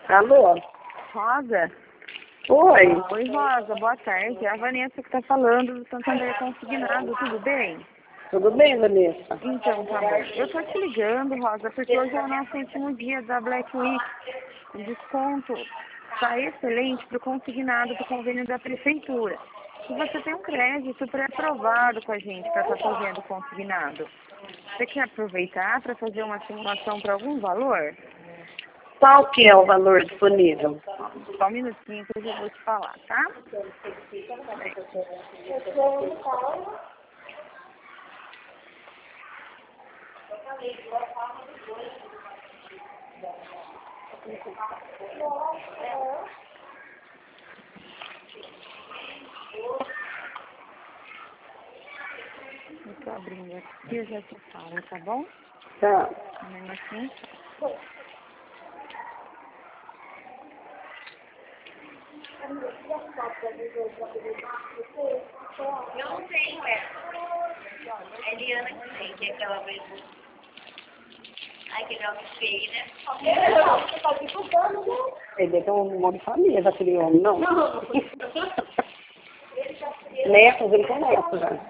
Alô? Rosa? Oi. Oi, Rosa, boa tarde. É a Vanessa que tá falando do Santander Consignado, tudo bem? Tudo bem, Vanessa? Então, tá bom. Eu tô te ligando, Rosa, porque hoje é o nosso último dia da Black Week. O desconto tá excelente pro consignado do convênio da prefeitura. E você tem um crédito pré-aprovado com a gente para estar fazendo o consignado. Você quer aproveitar para fazer uma simulação para algum valor? Qual que é o valor disponível? Só um minutinho que eu já vou te falar, tá? Eu tô abrindo aqui e eu já te falo, tá bom? Tá. Mesmo assim. Eu não tenho essa. É Eliana que tem, que é aquela mesmo. Ai, que nome feio, né? Você tá divulgando, né? Ele é um nome de família, daquele homem, não? Netos, ele tem netos já.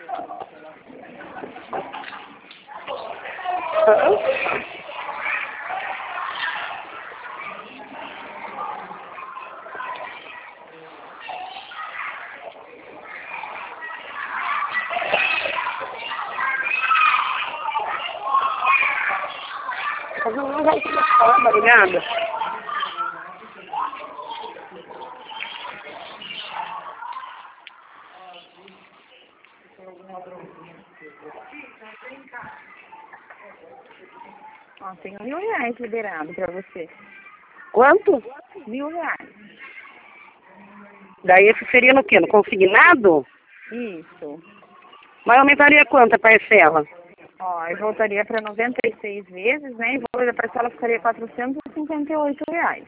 Hã? Mas não vai ser forma, ligada? Ó, tem R$1.000 liberado pra você. Quanto? R$1.000. Daí esse seria no quê? No consignado? Isso. Mas aumentaria quanto a parcela? Ó, aí voltaria para 96 vezes, né? E o valor da parcela ficaria R$458.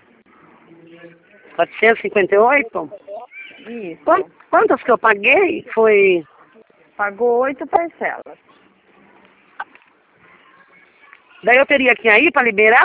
458? Isso. Quantas que eu paguei? Foi... Pagou 8 parcelas. Daí eu teria que ir aí para liberar?